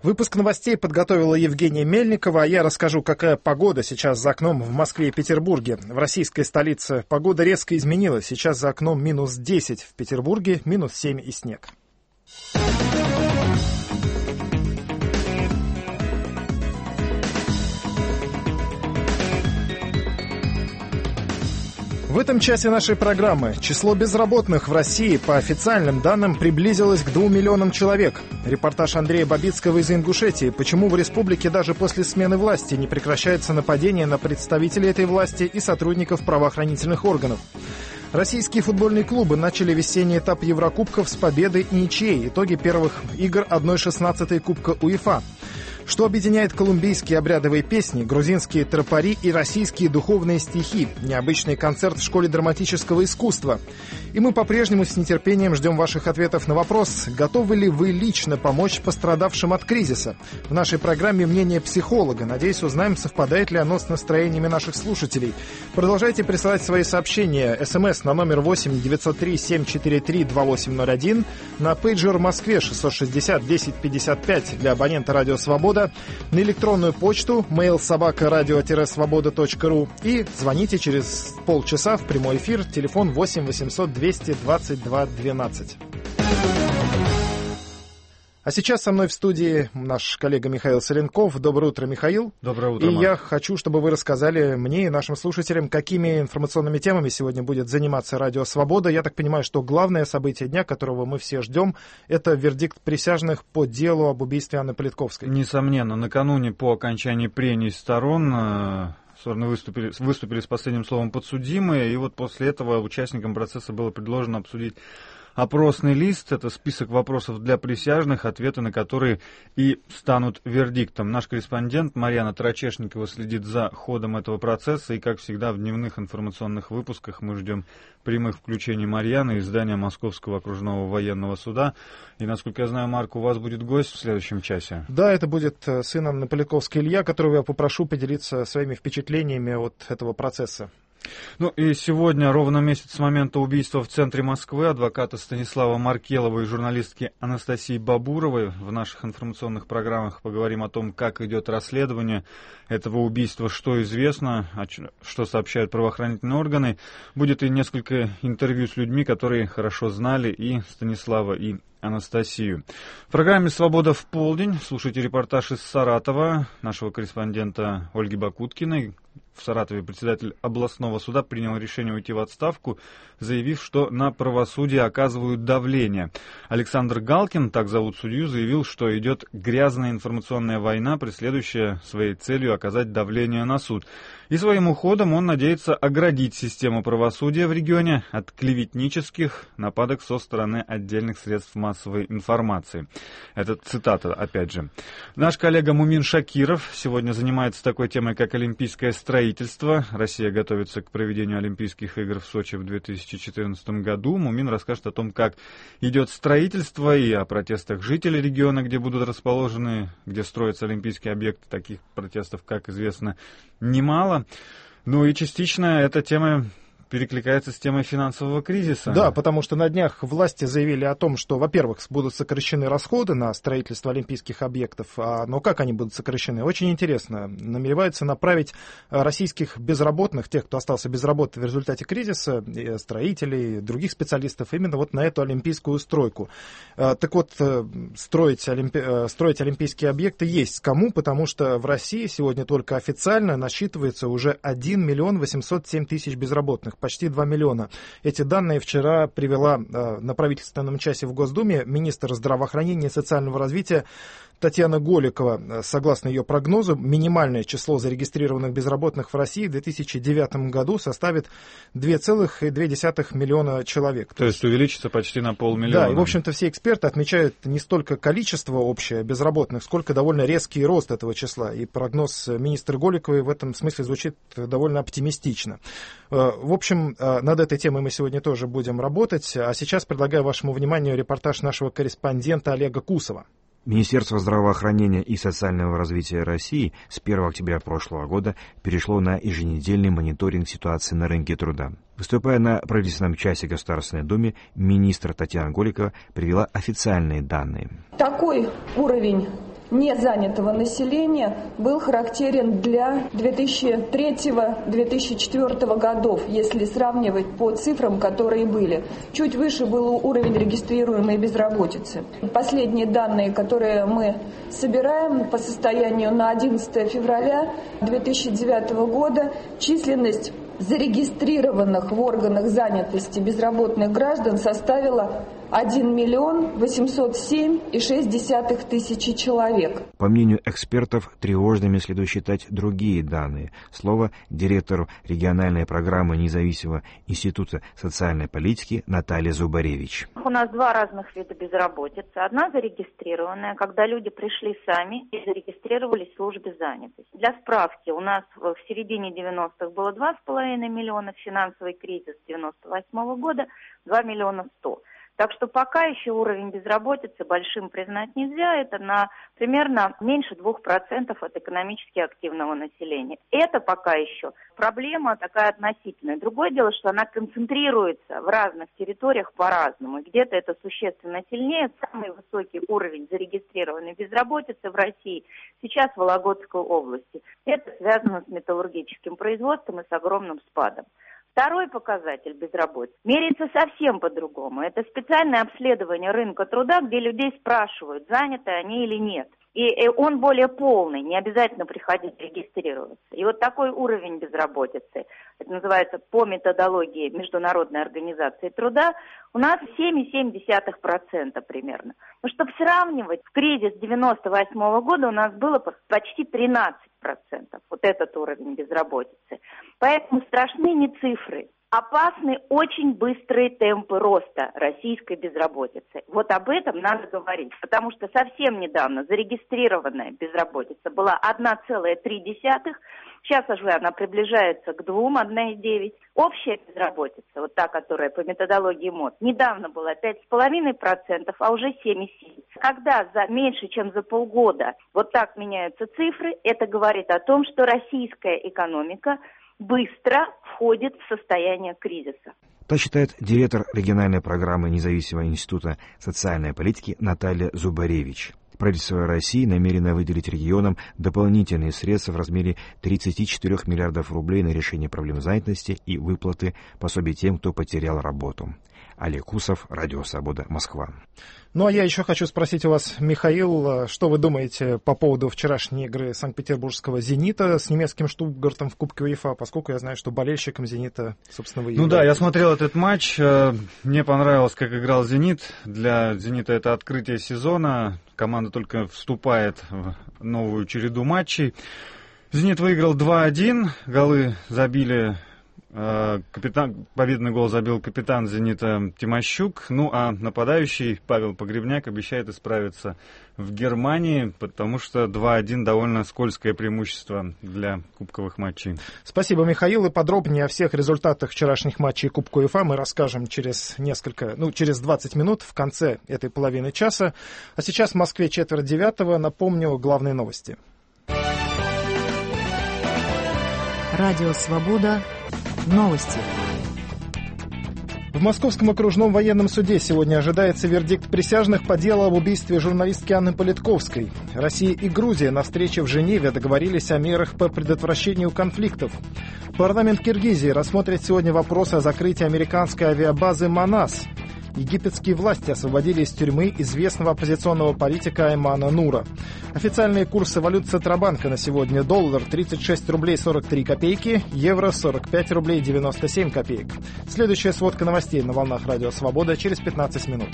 Выпуск новостей подготовила Евгения Мельникова, а я расскажу, какая погода сейчас за окном в Москве и Петербурге. В российской столице погода резко изменилась. Сейчас за окном минус 10, в Петербурге минус 7 и снег. В этом часе нашей программы число безработных в России по официальным данным приблизилось к 2 миллионам человек. Репортаж Андрея Бабицкого из Ингушетии. Почему в республике даже после смены власти не прекращается нападение на представителей этой власти и сотрудников правоохранительных органов. Российские футбольные клубы начали весенний этап Еврокубков с победы и ничьей. Итоги первых игр 1/16 Кубка УЕФА. Что объединяет колумбийские обрядовые песни, грузинские тропари и российские духовные стихи, необычный концерт в школе драматического искусства. И мы по-прежнему с нетерпением ждем ваших ответов на вопрос, готовы ли вы лично помочь пострадавшим от кризиса. В нашей программе мнение психолога. Надеюсь, узнаем, совпадает ли оно с настроениями наших слушателей. Продолжайте присылать свои сообщения. СМС на номер 8 903 743 2801, на пейджер в Москве 660 1055 для абонента «Радио Свобода», на электронную почту mail@radio-svoboda.ru и звоните через полчаса в прямой эфир, телефон 8 800 222 12. А сейчас со мной в студии наш коллега Михаил Соленков. Доброе утро, Михаил. Доброе утро, И Марк. я хочу, чтобы вы рассказали мне и нашим слушателям, какими информационными темами сегодня будет заниматься Радио Свобода. Я так понимаю, что главное событие дня, которого мы все ждем, это вердикт присяжных по делу об убийстве Анны Политковской. Несомненно, накануне по окончании прений сторон стороны выступили с последним словом подсудимые, и вот после этого участникам процесса было предложено обсудить опросный лист. Это список вопросов для присяжных, ответы на которые и станут вердиктом. Наш корреспондент Марьяна Тарачешникова следит за ходом этого процесса, и, как всегда, в дневных информационных выпусках мы ждем прямых включений Марьяны из здания Московского окружного военного суда. И, насколько я знаю, Марк, у вас будет гость в следующем часе. Да, это будет сын Анны Политковской Илья, которого я попрошу поделиться своими впечатлениями от этого процесса. Ну и сегодня, ровно месяц с момента убийства в центре Москвы, адвоката Станислава Маркелова и журналистки Анастасии Бабуровой в наших информационных программах поговорим о том, как идет расследование этого убийства, что известно, что сообщают правоохранительные органы. Будет и несколько интервью с людьми, которые хорошо знали и Станислава, и Анастасию. В программе «Свобода в полдень» слушайте репортаж из Саратова нашего корреспондента Ольги Бакуткиной. В Саратове председатель областного суда принял решение уйти в отставку, заявив, что на правосудие оказывают давление. Александр Галкин, так зовут судью, заявил, что идет грязная информационная война, преследующая своей целью оказать давление на суд. И своим уходом он надеется оградить систему правосудия в регионе от клеветнических нападок со стороны отдельных средств массовой информации. Это цитата, опять же. Наш коллега Мумин Шакиров сегодня занимается такой темой, как олимпийское строительство. Россия готовится к проведению Олимпийских игр в Сочи в 2014 году. Мумин расскажет о том, как идет строительство, и о протестах жителей региона, где будут расположены, где строятся олимпийские объекты. Таких протестов, как известно, немало. Ну и частично эта тема перекликается с темой финансового кризиса. Да, потому что на днях власти заявили о том, что, во-первых, будут сокращены расходы на строительство олимпийских объектов, но как они будут сокращены? Очень интересно. Намереваются направить российских безработных, тех, кто остался без работы в результате кризиса, строителей, других специалистов, именно вот на эту олимпийскую стройку. Так вот, строить олимпийские объекты есть кому, потому что в России сегодня только официально насчитывается уже 1 миллион 807 тысяч безработных. Почти 2 миллиона. Эти данные вчера привела на правительственном часе в Госдуме министр здравоохранения и социального развития Татьяна Голикова. Согласно ее прогнозу, минимальное число зарегистрированных безработных в России в 2009 году составит 2,2 миллиона человек. То есть увеличится почти на 500 000. Да, и, в общем-то, все эксперты отмечают не столько количество общее безработных, сколько довольно резкий рост этого числа. И прогноз министра Голиковой в этом смысле звучит довольно оптимистично. В общем, над этой темой мы сегодня тоже будем работать. А сейчас предлагаю вашему вниманию репортаж нашего корреспондента Олега Кусова. Министерство здравоохранения и социального развития России с 1 октября прошлого года перешло на еженедельный мониторинг ситуации на рынке труда. Выступая на правительственном часе Государственной Думы, министр Татьяна Голикова привела официальные данные. Такой уровень незанятого населения был характерен для 2003-2004 годов, если сравнивать по цифрам, которые были. Чуть выше был уровень регистрируемой безработицы. Последние данные, которые мы собираем по состоянию на 11 февраля 2009 года, численность зарегистрированных в органах занятости безработных граждан составила 1 807,6 тысячи человек. По мнению экспертов, тревожными следует считать другие данные. Слово директору региональной программы Независимого института социальной политики Наталье Зубаревич. У нас два разных вида безработицы. Одна зарегистрированная, когда люди пришли сами и зарегистрировались в службе занятости. Для справки, у нас в середине 90-х было 2,5 миллиона, финансовый кризис 98 года 2 миллиона 100. Так что пока еще уровень безработицы большим признать нельзя, это на примерно меньше 2% от экономически активного населения. Это пока еще проблема такая относительная. Другое дело, что она концентрируется в разных территориях по-разному. Где-то это существенно сильнее. Самый высокий уровень зарегистрированной безработицы в России сейчас в Вологодской области. Это связано с металлургическим производством и с огромным спадом. Второй показатель безработицы меряется совсем по-другому. Это специальное обследование рынка труда, где людей спрашивают, заняты они или нет. И он более полный, не обязательно приходить регистрироваться. И вот такой уровень безработицы, это называется по методологии Международной организации труда, у нас 7,7% примерно. Но чтобы сравнивать, в кризис 98 года у нас было почти 13%. Вот этот уровень безработицы. Поэтому страшны не цифры. Опасны очень быстрые темпы роста российской безработицы. Вот об этом надо говорить, потому что совсем недавно зарегистрированная безработица была 1,3, сейчас уже она приближается к 2, 1,9. Общая безработица, вот та, которая по методологии МОД, недавно была 5,5%, а уже 7,7%. Когда меньше, чем за полгода вот так меняются цифры, это говорит о том, что российская экономика быстро входит в состояние кризиса. Так считает директор региональной программы Независимого института социальной политики Наталья Зубаревич. Правительство России намерено выделить регионам дополнительные средства в размере 34 миллиардов рублей на решение проблем занятости и выплаты пособий тем, кто потерял работу. Олег Кусов, Радио Свобода, Москва. Ну а я еще хочу спросить у вас, Михаил, что вы думаете по поводу вчерашней игры санкт-петербургского «Зенита» с немецким «Штутгартом» в Кубке УЕФА, поскольку я знаю, что болельщиком «Зенита», собственно, вы являетесь. Ну да, я смотрел этот матч, мне понравилось, как играл «Зенит». Для «Зенита» это открытие сезона, команда только вступает в новую череду матчей. «Зенит» выиграл 2-1, голы забили... Победный гол забил капитан «Зенита» Тимощук. Ну а нападающий Павел Погребняк обещает исправиться в Германии, потому что 2-1 довольно скользкое преимущество для кубковых матчей. Спасибо, Михаил. И подробнее о всех результатах вчерашних матчей Кубка УЕФА мы расскажем через 20 минут в конце этой половины часа. А сейчас в Москве 8:45. Напомню главные новости. Радио «Свобода». Новости. В Московском окружном военном суде сегодня ожидается вердикт присяжных по делу об убийстве журналистки Анны Политковской. Россия и Грузия на встрече в Женеве договорились о мерах по предотвращению конфликтов. Парламент Киргизии рассмотрит сегодня вопрос о закрытии американской авиабазы «Манас». Египетские власти освободили из тюрьмы известного оппозиционного политика Аймана Нура. Официальные курсы валют Центробанка на сегодня: доллар 36 рублей 43 копейки, евро 45 рублей 97 копеек. Следующая сводка новостей на волнах Радио Свобода через 15 минут.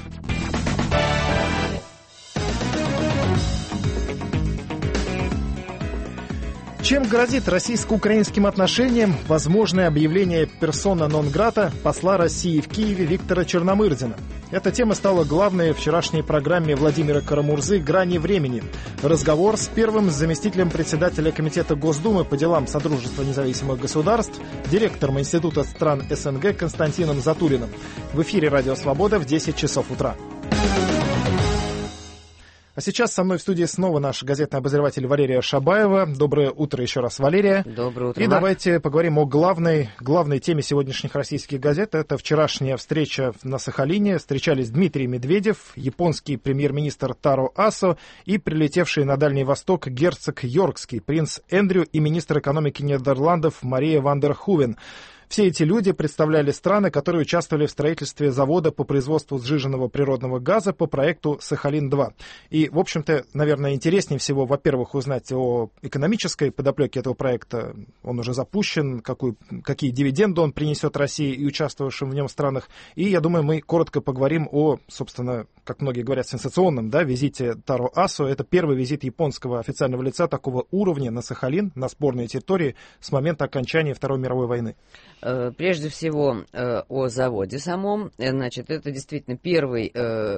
Чем грозит российско-украинским отношениям возможное объявление персона нон-грата посла России в Киеве Виктора Черномырдина? Эта тема стала главной в вчерашней программе Владимира Карамурзы «Грани времени». Разговор с первым заместителем председателя Комитета Госдумы по делам Содружества независимых государств, директором Института стран СНГ Константином Затуриным. В эфире «Радио Свобода» в 10 часов утра. А сейчас со мной в студии снова наш газетный обозреватель Валерия Шабаева. Доброе утро еще раз, Валерия. Доброе утро, И Марк. давайте поговорим о главной теме сегодняшних российских газет. Это вчерашняя встреча на Сахалине. Встречались Дмитрий Медведев, японский премьер-министр Таро Асо и прилетевший на Дальний Восток герцог Йоркский, принц Эндрю и министр экономики Нидерландов Мария ван дер Хувен. Все эти люди представляли страны, которые участвовали в строительстве завода по производству сжиженного природного газа по проекту «Сахалин-2». И, в общем-то, наверное, интереснее всего, во-первых, узнать о экономической подоплеке этого проекта. Он уже запущен, какие дивиденды он принесет России и участвовавшим в нем странах. И, я думаю, мы коротко поговорим о, собственно, как многие говорят, сенсационном визите Таро Асо. Это первый визит японского официального лица такого уровня на Сахалин, на спорной территории, с момента окончания Второй мировой войны. Прежде всего о заводе самом. Значит, это действительно первый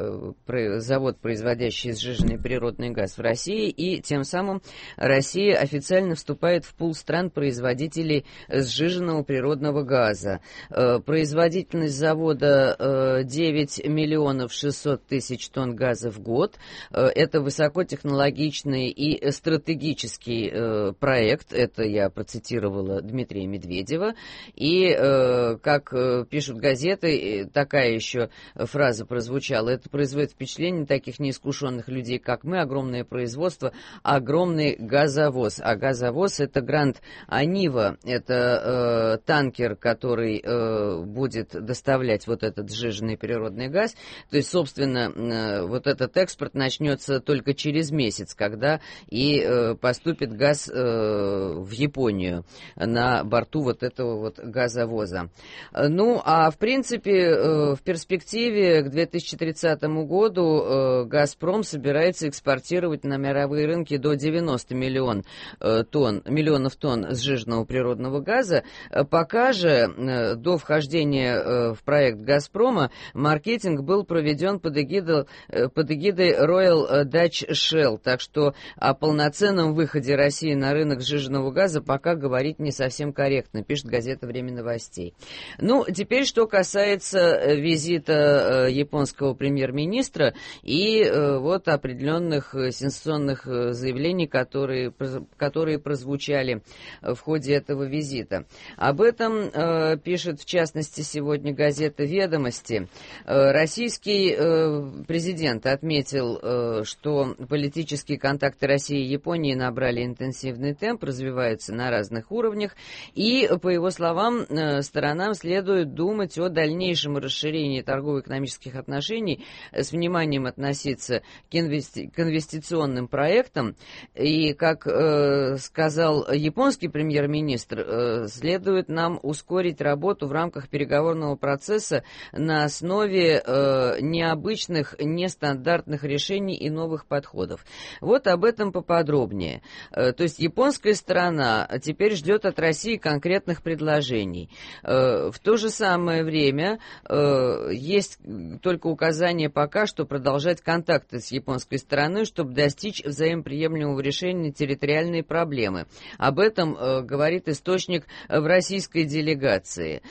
завод, производящий сжиженный природный газ в России, и тем самым Россия официально вступает в пул стран-производителей сжиженного природного газа. Производительность завода 9 миллионов 600 тысяч тонн газа в год. Это высокотехнологичный и стратегический проект. Это я процитировала Дмитрия Медведева. И, как пишут газеты, такая еще фраза прозвучала: это производит впечатление таких неискушенных людей, как мы, огромное производство, огромный газовоз. А газовоз — это Гранд Анива, это танкер, который будет доставлять вот этот сжиженный природный газ. То есть, собственно, вот этот экспорт начнется только через месяц, когда и поступит газ в Японию на борту вот этого вот газовоза. Ну, а в принципе, в перспективе к 2030 году «Газпром» собирается экспортировать на мировые рынки до 90 миллионов тонн сжиженного природного газа. Пока же, до вхождения в проект «Газпрома», маркетинг был проведен под эгидой Royal Dutch Shell, так что о полноценном выходе России на рынок сжиженного газа пока говорить не совсем корректно, пишет газета «Время новостей». Ну, теперь, что касается визита японского премьер-министра и вот определенных сенсационных заявлений, которые прозвучали в ходе этого визита. Об этом пишет, в частности, сегодня газета «Ведомости». Российский президент отметил, что политические контакты России и Японии набрали интенсивный темп, развиваются на разных уровнях, и, по его словам, сторонам следует думать о дальнейшем расширении торгово-экономических отношений, с вниманием относиться к инвестиционным проектам. И, как сказал японский премьер-министр, следует нам ускорить работу в рамках переговорного процесса на основе необычных, нестандартных решений и новых подходов. Вот об этом поподробнее. То есть японская сторона теперь ждет от России конкретных предложений. В то же самое время есть только указание пока что продолжать контакты с японской стороной, чтобы достичь взаимоприемлемого решения территориальной проблемы. Об этом говорит источник в российской делегации.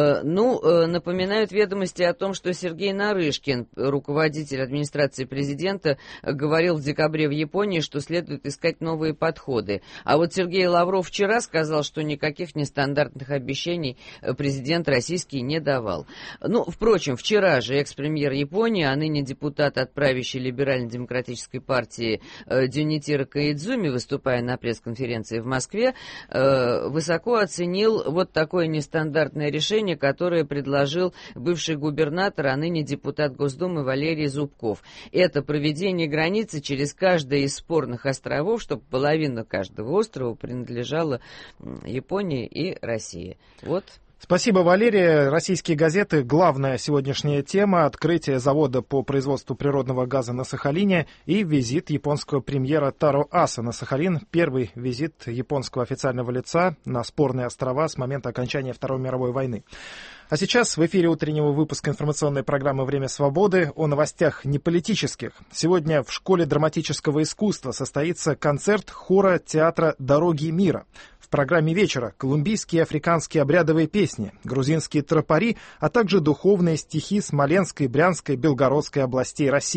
Напоминают «Ведомости» о том, что Сергей Нарышкин, руководитель администрации президента, говорил в декабре в Японии, что следует искать новые подходы. А вот Сергей Лавров вчера сказал, что никаких нестандартных обещаний президент российский не давал. Впрочем, вчера же экс-премьер Японии, а ныне депутат от правящей либерально-демократической партии Дюнитиро Коидзуми, выступая на пресс-конференции в Москве, высоко оценил вот такое нестандартное решение, которое предложил бывший губернатор, а ныне депутат Госдумы Валерий Зубков. Это проведение границы через каждый из спорных островов, чтобы половина каждого острова принадлежала Японии и России. Вот. Спасибо, Валерия. Российские газеты. Главная сегодняшняя тема — открытие завода по производству природного газа на Сахалине и визит японского премьера Таро Асо на Сахалин. Первый визит японского официального лица на спорные острова с момента окончания Второй мировой войны. А сейчас в эфире утреннего выпуска информационной программы «Время свободы» о новостях неполитических. Сегодня в Школе драматического искусства состоится концерт хора театра «Дороги мира». В программе вечера колумбийские и африканские обрядовые песни, грузинские тропари, а также духовные стихи Смоленской, Брянской, Белгородской областей России.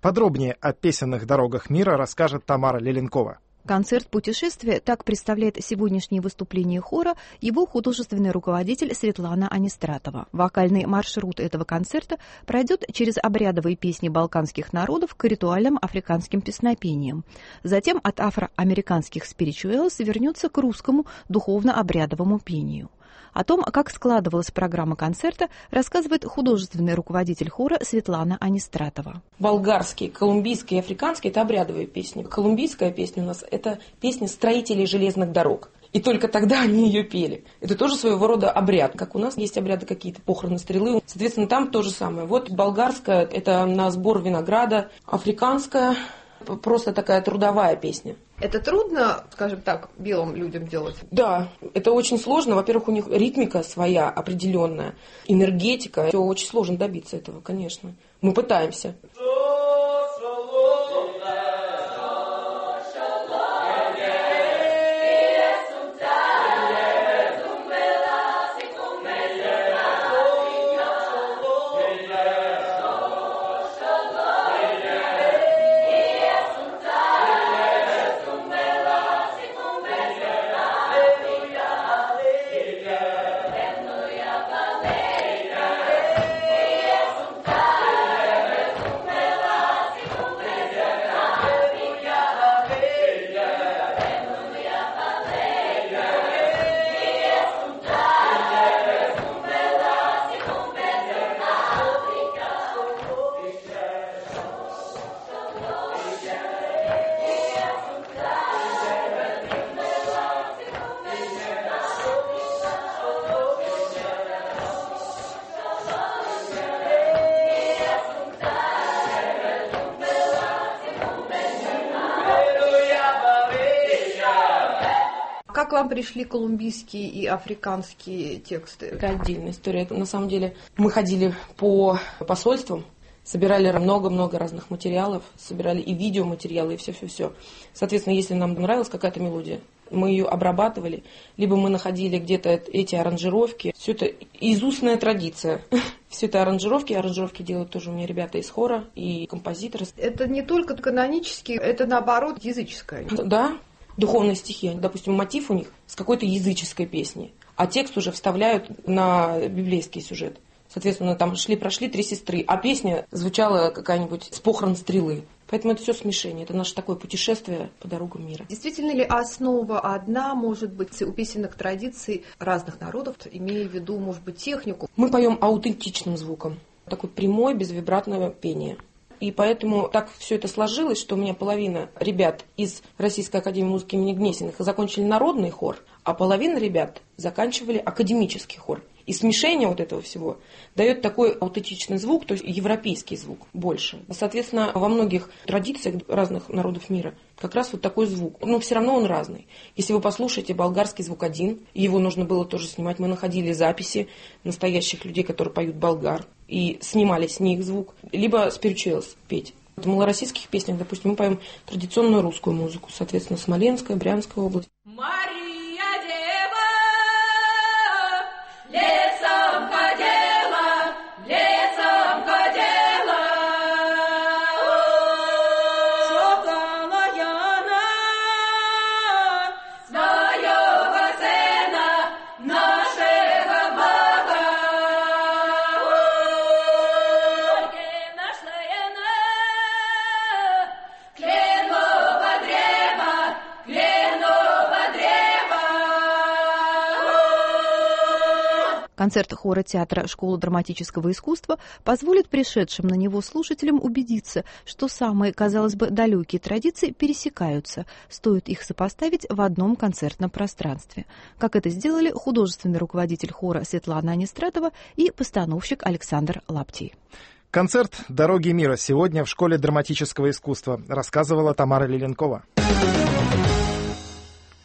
Подробнее о песенных дорогах мира расскажет Тамара Леленкова. Концерт «Путешествие» — так представляет сегодняшнее выступление хора его художественный руководитель Светлана Анистратова. Вокальный маршрут этого концерта пройдет через обрядовые песни балканских народов к ритуальным африканским песнопениям. Затем от афроамериканских спиричуэлс вернется к русскому духовно-обрядовому пению. О том, как складывалась программа концерта, рассказывает художественный руководитель хора Светлана Анистратова. Болгарские, колумбийские и африканские – это обрядовые песни. Колумбийская песня у нас – это песня строителей железных дорог. И только тогда они ее пели. Это тоже своего рода обряд. Как у нас есть обряды какие-то, похороны стрелы. Соответственно, там то же самое. Вот болгарская – это на сбор винограда. Африканская – просто такая трудовая песня. Это трудно, скажем так, белым людям делать? Да, это очень сложно. Во-первых, у них ритмика своя определенная, энергетика. Все очень сложно добиться этого, конечно. Мы пытаемся. Как к вам пришли колумбийские и африканские тексты? Это отдельная история. На самом деле мы ходили по посольствам, собирали много-много разных материалов, собирали и видеоматериалы, и все-все-все. Соответственно, если нам нравилась какая-то мелодия, мы ее обрабатывали, либо мы находили где-то эти аранжировки. Все это изустная традиция. Все это аранжировки делают тоже у меня ребята из хора и композиторы. Это не только канонические, это наоборот языческое. Да, духовные стихи. Допустим, мотив у них с какой-то языческой песни, а текст уже вставляют на библейский сюжет. Соответственно, там шли-прошли 3 сестры, а песня звучала какая-нибудь с похорон стрелы. Поэтому это все смешение. Это наше такое путешествие по дорогам мира. Действительно ли основа одна, может быть, у песенных традиций разных народов, имея в виду, может быть, технику? Мы поем аутентичным звуком. Такой прямой, безвибратное пение. И поэтому так все это сложилось, что у меня половина ребят из Российской академии музыки имени Гнесиных закончили народный хор, а половина ребят заканчивали академический хор. И смешение вот этого всего дает такой аутентичный звук, то есть европейский звук больше. Соответственно, во многих традициях разных народов мира как раз вот такой звук. Но все равно он разный. Если вы послушаете болгарский звук один, его нужно было тоже снимать. Мы находили записи настоящих людей, которые поют болгар, и снимали с них звук. Либо спиричуэлс петь. В малороссийских песнях, допустим, мы поем традиционную русскую музыку. Соответственно, Смоленская, Брянская область. Концерт хора театра «Школа драматического искусства» позволит пришедшим на него слушателям убедиться, что самые, казалось бы, далекие традиции пересекаются, стоит их сопоставить в одном концертном пространстве. Как это сделали художественный руководитель хора Светлана Анистратова и постановщик Александр Лаптий. Концерт «Дороги мира» сегодня в Школе драматического искусства, рассказывала Тамара Леленкова.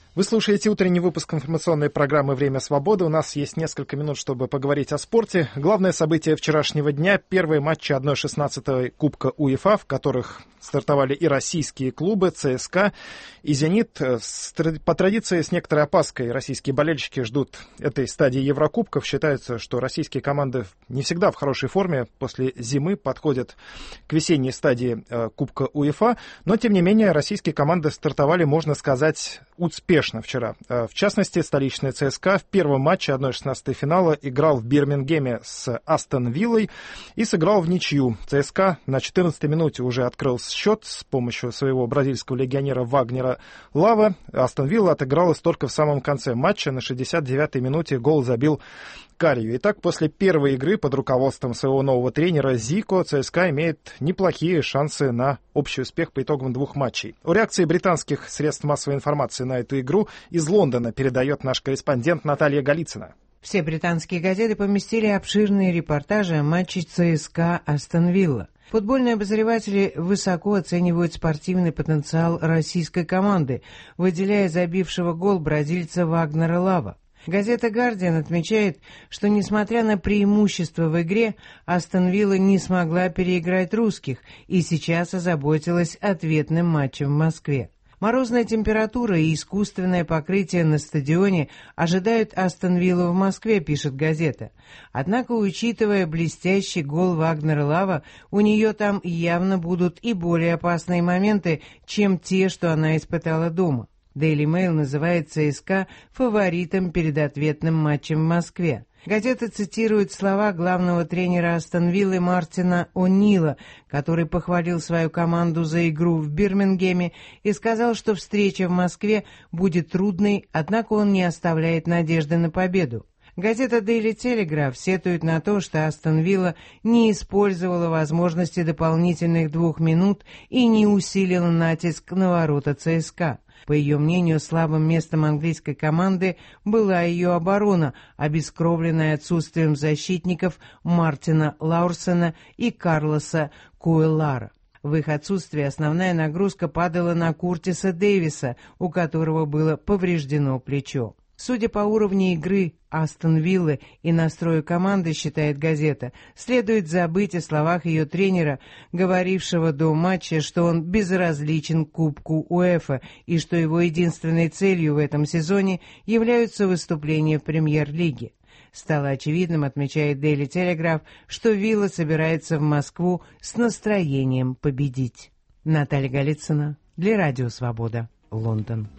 Вы слушаете утренний выпуск информационной программы «Время свободы». У нас есть несколько минут, чтобы поговорить о спорте. Главное событие вчерашнего дня – первые матчи 1/16 Кубка УЕФА, в которых стартовали и российские клубы ЦСКА и «Зенит». По традиции, с некоторой опаской российские болельщики ждут этой стадии Еврокубков. Считается, что российские команды не всегда в хорошей форме после зимы подходят к весенней стадии Кубка УЕФА. Но, тем не менее, российские команды стартовали, можно сказать, успешно вчера. В частности, столичный ЦСКА в первом матче 1/16 финала играл в Бирмингеме с Астон Виллой и сыграл в ничью. ЦСКА на 14-й минуте уже открыл счет с помощью своего бразильского легионера Вагнера Лава. Астон Вилла отыгралась только в самом конце матча. На 69-й минуте гол забил Карью. Итак, после первой игры под руководством своего нового тренера Зико ЦСКА имеет неплохие шансы на общий успех по итогам двух матчей. О реакции британских средств массовой информации на эту игру из Лондона передает наш корреспондент Наталья Голицына. Все британские газеты поместили обширные репортажи о матче ЦСКА Астон Вилла. Футбольные обозреватели высоко оценивают спортивный потенциал российской команды, выделяя забившего гол бразильца Вагнера Лава. Газета «Гардиан» отмечает, что, несмотря на преимущество в игре, Астон Вилла не смогла переиграть русских и сейчас озаботилась ответным матчем в Москве. Морозная температура и искусственное покрытие на стадионе ожидают Астон Виллу в Москве, пишет газета. Однако, учитывая блестящий гол Вагнера Лава, у нее там явно будут и более опасные моменты, чем те, что она испытала дома. Daily Mail называет ЦСКА фаворитом перед ответным матчем в Москве. Газета цитирует слова главного тренера Астон Виллы Мартина О'Нила, который похвалил свою команду за игру в Бирмингеме и сказал, что встреча в Москве будет трудной, однако он не оставляет надежды на победу. Газета Daily Telegraph сетует на то, что Астон Вилла не использовала возможности дополнительных 2 минут и не усилила натиск на ворота ЦСКА. По ее мнению, слабым местом английской команды была ее оборона, обескровленная отсутствием защитников Мартина Лаурсена и Карлоса Куэллара. В их отсутствии основная нагрузка падала на Куртиса Дэвиса, у которого было повреждено плечо. Судя по уровню игры Астон Виллы и настрою команды, считает газета, следует забыть о словах ее тренера, говорившего до матча, что он безразличен к Кубку УЕФА и что его единственной целью в этом сезоне являются выступления в Премьер-лиге. Стало очевидным, отмечает Daily Telegraph, что Вилла собирается в Москву с настроением победить. Наталья Голицына для Радио Свобода, Лондон.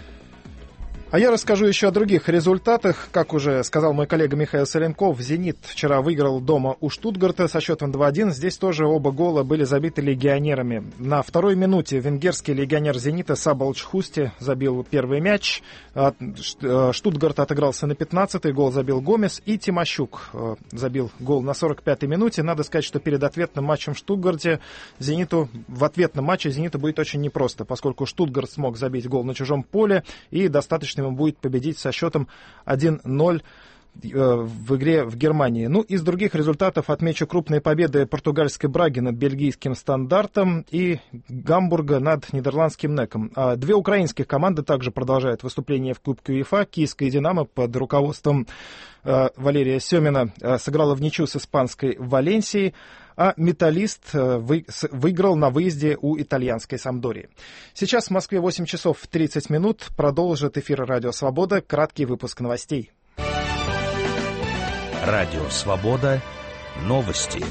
А я расскажу еще о других результатах. Как уже сказал мой коллега Михаил Соленков, «Зенит» вчера выиграл дома у «Штутгарта» со счетом 2-1. Здесь тоже оба гола были забиты легионерами. На второй минуте венгерский легионер «Зенита» Сабал Чхусти забил первый мяч. «Штутгарт» отыгрался на 15-й, гол забил Гомес. И Тимощук забил гол на 45-й минуте. Надо сказать, что перед ответным матчем в «Штутгарте» в ответном матче «Зениту» будет очень непросто, поскольку «Штутгарт» смог забить гол на чужом поле и достаточно ему будет победить со счетом 1-0 в игре в Германии. Ну, из других результатов отмечу крупные победы португальской Браги над бельгийским Стандартом и Гамбурга над нидерландским Неком. Две украинских команды также продолжают выступление в Кубке УЕФА. Киевская «Динамо» под руководством Валерия Семина сыграла в ничью с испанской Валенсией, а «Металлист» выиграл на выезде у итальянской Сампдории. Сейчас в Москве 8 часов 30 минут. Продолжит эфир «Радио Свобода». Краткий выпуск новостей. Радио Свобода. Новости.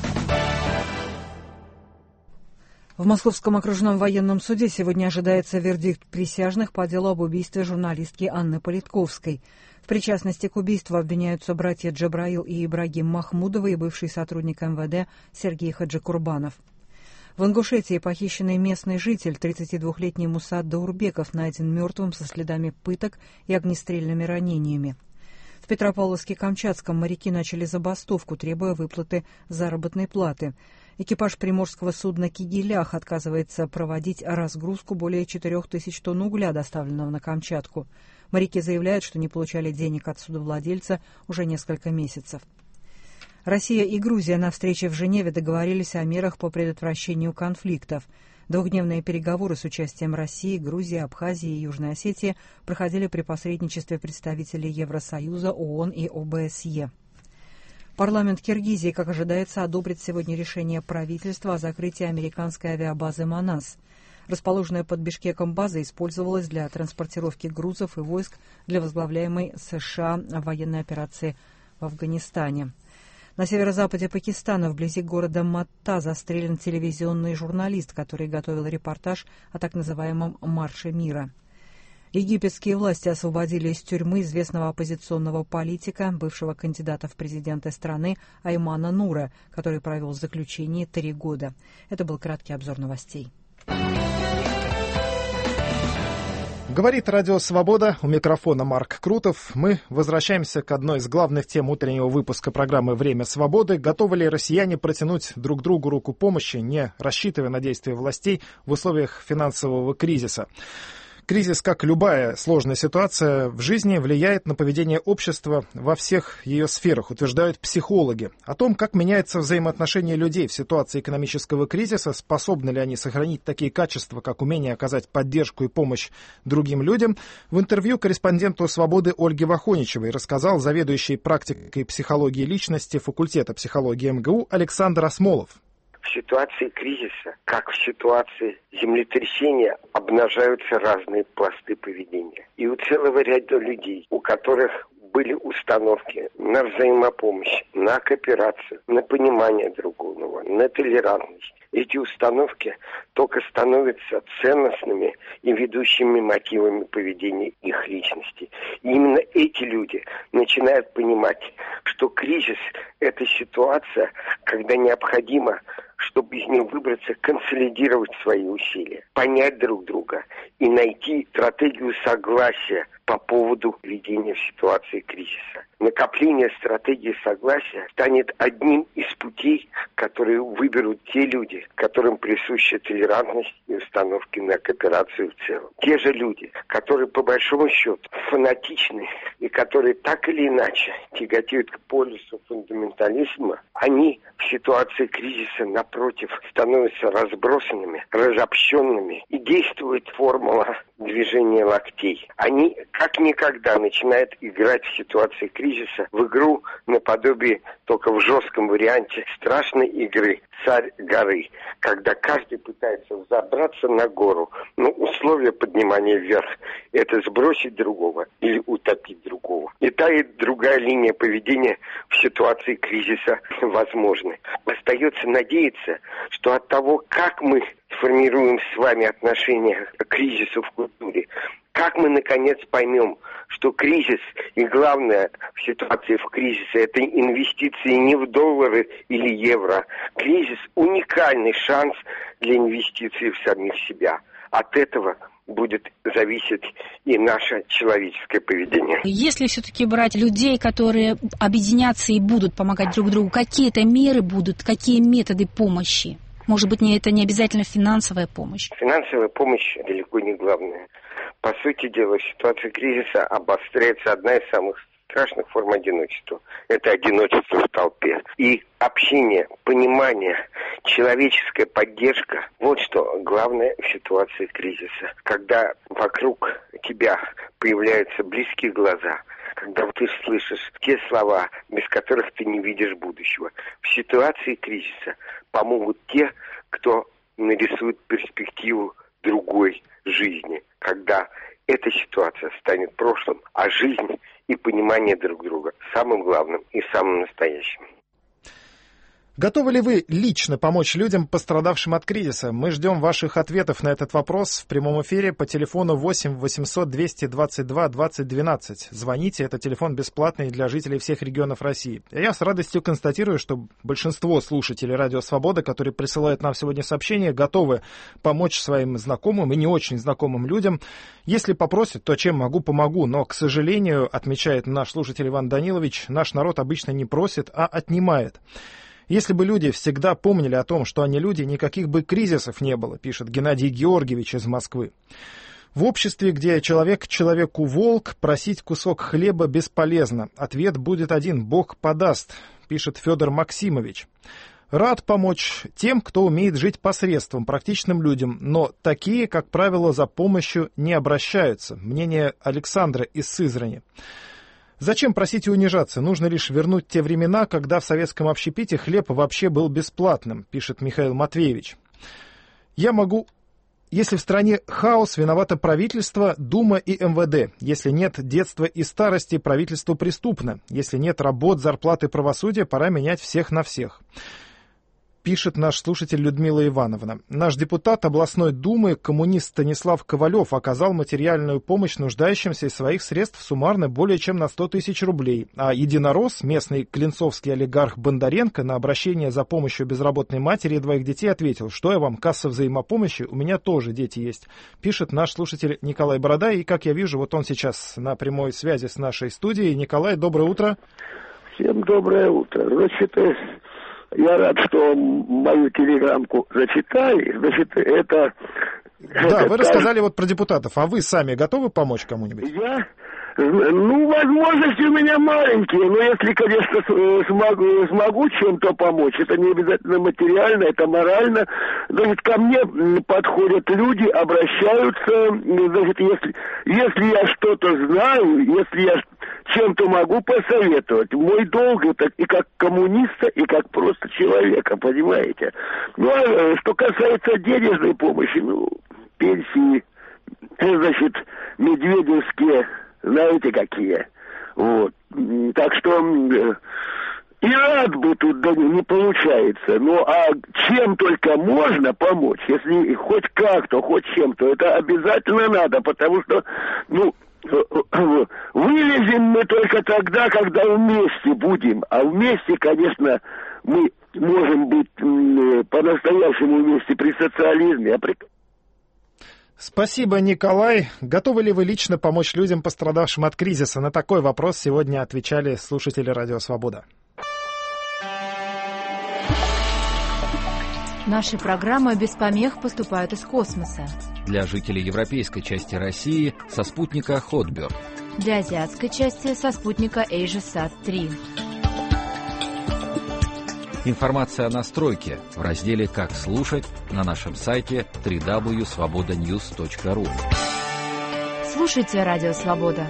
В Московском окружном военном суде сегодня ожидается вердикт присяжных по делу об убийстве журналистки Анны Политковской. В причастности к убийству обвиняются братья Джабраил и Ибрагим Махмудовы и бывший сотрудник МВД Сергей Хаджикурбанов. В Ингушетии похищенный местный житель, 32-летний Мусад Даурбеков, найден мертвым со следами пыток и огнестрельными ранениями. В Петропавловске-Камчатском моряки начали забастовку, требуя выплаты заработной платы. Экипаж приморского судна «Кигилях» отказывается проводить разгрузку более 4000 тонн угля, доставленного на Камчатку. Моряки заявляют, что не получали денег от судовладельца уже несколько месяцев. Россия и Грузия на встрече в Женеве договорились о мерах по предотвращению конфликтов. Двухдневные переговоры с участием России, Грузии, Абхазии и Южной Осетии проходили при посредничестве представителей Евросоюза, ООН и ОБСЕ. Парламент Киргизии, как ожидается, одобрит сегодня решение правительства о закрытии американской авиабазы «Манас». Расположенная под Бишкеком база использовалась для транспортировки грузов и войск для возглавляемой США военной операции в Афганистане. На северо-западе Пакистана, вблизи города Матта, застрелен телевизионный журналист, который готовил репортаж о так называемом «Марше мира». Египетские власти освободили из тюрьмы известного оппозиционного политика, бывшего кандидата в президенты страны Аймана Нура, который провел в заключении 3 года. Это был краткий обзор новостей. Говорит Радио Свобода, у микрофона Марк Крутов. Мы возвращаемся к одной из главных тем утреннего выпуска программы «Время свободы». Готовы ли россияне протянуть друг другу руку помощи, не рассчитывая на действия властей в условиях финансового кризиса? Кризис, как любая сложная ситуация в жизни, влияет на поведение общества во всех ее сферах, утверждают психологи. О том, как меняются взаимоотношения людей в ситуации экономического кризиса, способны ли они сохранить такие качества, как умение оказать поддержку и помощь другим людям, в интервью корреспонденту «Свободы» Ольге Вахоничевой рассказал заведующий практикой психологии личности факультета психологии МГУ Александр Осмолов. В ситуации кризиса, как в ситуации землетрясения, обнажаются разные пласты поведения. И у целого ряда людей, у которых были установки на взаимопомощь, на кооперацию, на понимание другого, на толерантность, эти установки только становятся ценностными и ведущими мотивами поведения их личности. И именно эти люди начинают понимать, что кризис – это ситуация, когда необходимо, чтобы из нее выбраться, консолидировать свои усилия, понять друг друга и найти стратегию согласия по поводу ведения в ситуации кризиса. Накопление стратегии согласия станет одним из путей, которые выберут те люди, которым присуща толерантность и установки на кооперацию в целом. Те же люди, которые по большому счету фанатичны и которые так или иначе тяготеют к полюсу фундаментализма, они в ситуации кризиса, напротив, становятся разбросанными, разобщенными, и действует формула движения локтей. Они как никогда начинают играть в ситуации кризиса в игру наподобие, только в жестком варианте, страшной игры «Царь горы», когда каждый пытается взобраться на гору, но условие поднимания вверх – это сбросить другого или утопить другого. И та и другая линия поведения в ситуации кризиса возможны. Остается надеяться, что от того, как мы сформируем с вами отношение к кризису в культуре, как мы, наконец, поймем, что кризис, и главное в ситуации в кризисе, это инвестиции не в доллары или евро. Кризис – уникальный шанс для инвестиций в самих себя. От этого будет зависеть и наше человеческое поведение. Если все-таки брать людей, которые объединятся и будут помогать друг другу, какие-то меры будут, какие методы помощи? Может быть, это не обязательно финансовая помощь? Финансовая помощь далеко не главная. По сути дела, в ситуации кризиса обостряется одна из самых страшных форм одиночества. Это одиночество в толпе. И общение, понимание, человеческая поддержка – вот что главное в ситуации кризиса. Когда вокруг тебя появляются близкие глаза, когда ты слышишь те слова, без которых ты не видишь будущего. В ситуации кризиса помогут те, кто нарисует перспективу другой жизни, когда эта ситуация станет прошлым, а жизнь и понимание друг друга самым главным и самым настоящим. Готовы ли вы лично помочь людям, пострадавшим от кризиса? Мы ждем ваших ответов на этот вопрос в прямом эфире по телефону 8 800 222 2012. Звоните, это телефон бесплатный для жителей всех регионов России. Я с радостью констатирую, что большинство слушателей Радио Свобода, которые присылают нам сегодня сообщения, готовы помочь своим знакомым и не очень знакомым людям. Если попросят, то чем могу, помогу. Но, к сожалению, отмечает наш слушатель Иван Данилович, наш народ обычно не просит, а отнимает. Если бы люди всегда помнили о том, что они люди, никаких бы кризисов не было, пишет Геннадий Георгиевич из Москвы. В обществе, где человек человеку волк, просить кусок хлеба бесполезно. Ответ будет один – Бог подаст, пишет Федор Максимович. Рад помочь тем, кто умеет жить посредством, практичным людям, но такие, как правило, за помощью не обращаются. Мнение Александра из Сызрани. Зачем просить и унижаться? Нужно лишь вернуть те времена, когда в советском общепите хлеб вообще был бесплатным, пишет Михаил Матвеевич. Если в стране хаос, виновато правительство, Дума и МВД. Если нет детства и старости, правительство преступно. Если нет работ, зарплаты, правосудия, пора менять всех на всех. Пишет наш слушатель Людмила Ивановна. Наш депутат областной думы, коммунист Станислав Ковалев, оказал материальную помощь нуждающимся из своих средств суммарно более чем на 100 тысяч рублей. А единорос, местный клинцовский олигарх Бондаренко, на обращение за помощью безработной матери и 2 детей ответил: что я вам, касса взаимопомощи, у меня тоже дети есть. Пишет наш слушатель Николай Борода. И, как я вижу, вот он сейчас на прямой связи с нашей студией. Николай, доброе утро. Всем доброе утро. Значит, я рад, что мою телеграммку зачитали. Значит, это... Да, вы рассказали вот про депутатов. А вы сами готовы помочь кому-нибудь? Я? Ну, возможности у меня маленькие, но если, конечно, смогу чем-то помочь, это не обязательно материально, это морально. Значит, ко мне подходят люди, обращаются, значит, если я что-то знаю, если я чем-то могу посоветовать, мой долг это и как коммуниста, и как просто человека, понимаете? Ну, а что касается денежной помощи, ну, пенсии, значит, медведевские, знаете какие. Вот. Так что и рад бы тут, да не получается. Ну, а чем только можно помочь, если хоть как-то, хоть чем-то, это обязательно надо, потому что, ну, вылезем мы только тогда, когда вместе будем. А вместе, конечно, мы можем быть по-настоящему вместе при социализме, Спасибо, Николай. Готовы ли вы лично помочь людям, пострадавшим от кризиса? На такой вопрос сегодня отвечали слушатели Радио Свобода. Наши программы без помех поступают из космоса. Для жителей европейской части России со спутника Hotbird. Для азиатской части со спутника AsiaSat-3. Информация о настройке в разделе «Как слушать» на нашем сайте www.svobodanews.ru. Слушайте Радио Свобода.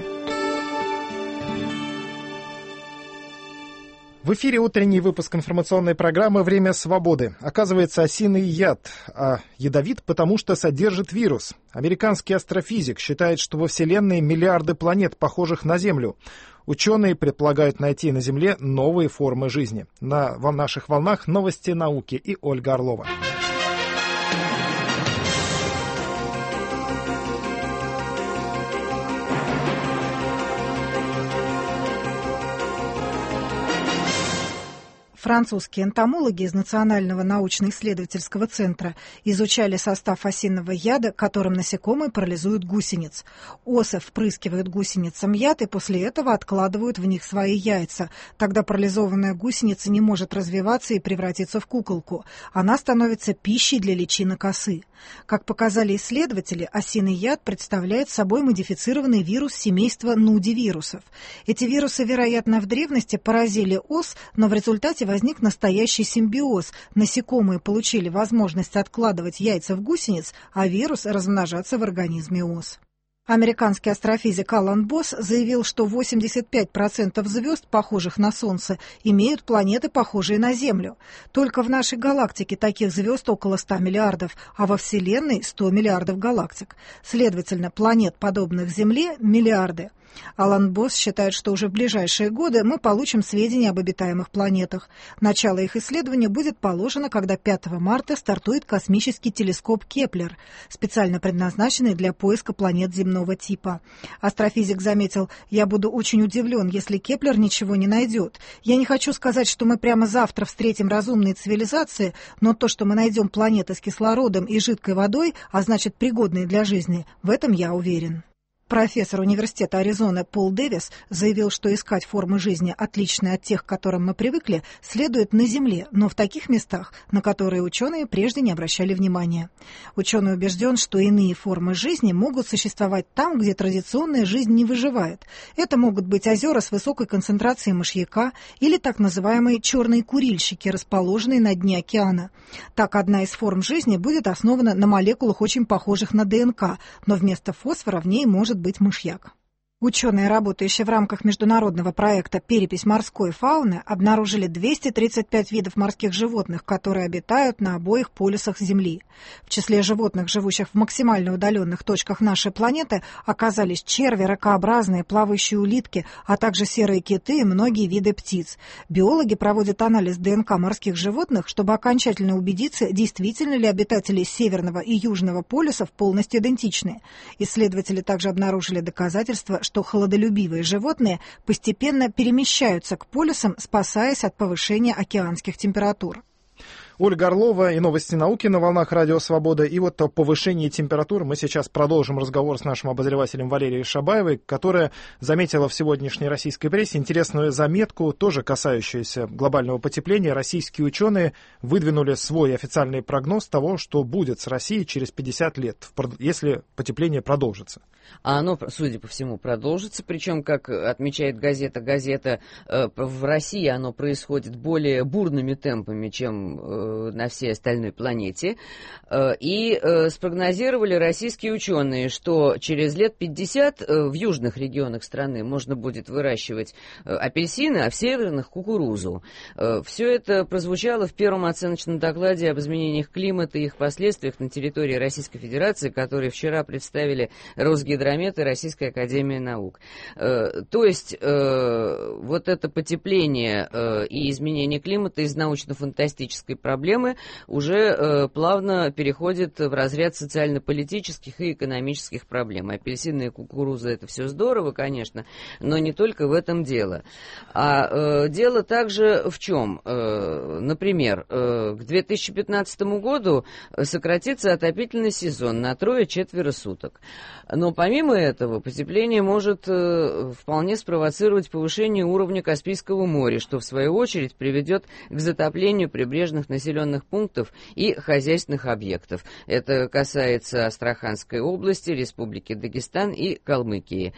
В эфире утренний выпуск информационной программы «Время свободы». Оказывается, осиный яд ядовит, потому что содержит вирус. Американский астрофизик считает, что во Вселенной миллиарды планет, похожих на Землю. Ученые предполагают найти на Земле новые формы жизни. На наших волнах новости науки и Ольга Орлова. Французские энтомологи из Национального научно-исследовательского центра изучали состав осиного яда, которым насекомые парализуют гусениц. Осы впрыскивают гусеницам яд и после этого откладывают в них свои яйца. Тогда парализованная гусеница не может развиваться и превратиться в куколку. Она становится пищей для личинок осы. Как показали исследователи, осиный яд представляет собой модифицированный вирус семейства нудивирусов. Эти вирусы, вероятно, в древности поразили ос, но в результате возник настоящий симбиоз. Насекомые получили возможность откладывать яйца в гусениц, а вирус размножаться в организме ос. Американский астрофизик Алан Босс заявил, что 85% звезд, похожих на Солнце, имеют планеты, похожие на Землю. Только в нашей галактике таких звезд около 100 миллиардов, а во Вселенной 100 миллиардов галактик. Следовательно, планет, подобных Земле, миллиарды. Алан Босс считает, что уже в ближайшие годы мы получим сведения об обитаемых планетах. Начало их исследования будет положено, когда 5 марта стартует космический телескоп Кеплер, специально предназначенный для поиска планет земного типа. Астрофизик заметил: «Я буду очень удивлен, если Кеплер ничего не найдет. Я не хочу сказать, что мы прямо завтра встретим разумные цивилизации, но то, что мы найдем планеты с кислородом и жидкой водой, а значит пригодные для жизни, в этом я уверен». Профессор университета Аризоны Пол Дэвис заявил, что искать формы жизни, отличные от тех, к которым мы привыкли, следует на Земле, но в таких местах, на которые ученые прежде не обращали внимания. Ученый убежден, что иные формы жизни могут существовать там, где традиционная жизнь не выживает. Это могут быть озера с высокой концентрацией мышьяка или так называемые черные курильщики, расположенные на дне океана. Так, одна из форм жизни будет основана на молекулах, очень похожих на ДНК, но вместо фосфора в ней может быть мышьяк. Ученые, работающие в рамках международного проекта «Перепись морской фауны», обнаружили 235 видов морских животных, которые обитают на обоих полюсах Земли. В числе животных, живущих в максимально удаленных точках нашей планеты, оказались черви, ракообразные, плавающие улитки, а также серые киты и многие виды птиц. Биологи проводят анализ ДНК морских животных, чтобы окончательно убедиться, действительно ли обитатели Северного и Южного полюсов полностью идентичны. Исследователи также обнаружили доказательства, что холодолюбивые животные постепенно перемещаются к полюсам, спасаясь от повышения океанских температур. Ольга Орлова и новости науки на волнах Радио Свобода. И вот о повышении температур мы сейчас продолжим разговор с нашим обозревателем Валерией Шабаевой, которая заметила в сегодняшней российской прессе интересную заметку, тоже касающуюся глобального потепления. Российские ученые выдвинули свой официальный прогноз того, что будет с Россией через 50 лет, если потепление продолжится. А оно, судя по всему, продолжится. Причем, как отмечает газета, в России оно происходит более бурными темпами, чем на всей остальной планете. И спрогнозировали российские ученые, что через лет 50 в южных регионах страны можно будет выращивать апельсины, а в северных — кукурузу. Все это прозвучало в первом оценочном докладе об изменениях климата и их последствиях на территории Российской Федерации, который вчера представили Росгидромет и Российская академия наук. То есть вот это потепление и изменение климата из научно-фантастической проблемы уже плавно переходит в разряд социально-политических и экономических проблем. Апельсины и кукуруза — это все здорово, конечно, но не только в этом дело. А дело также в чем? Например, к 2015 году сократится отопительный сезон на 3-4 суток. Но помимо этого, потепление может вполне спровоцировать повышение уровня Каспийского моря, что в свою очередь приведет к затоплению прибрежных населенных пунктов и хозяйственных объектов. Это касается Астраханской области, Республики Дагестан и Калмыкии.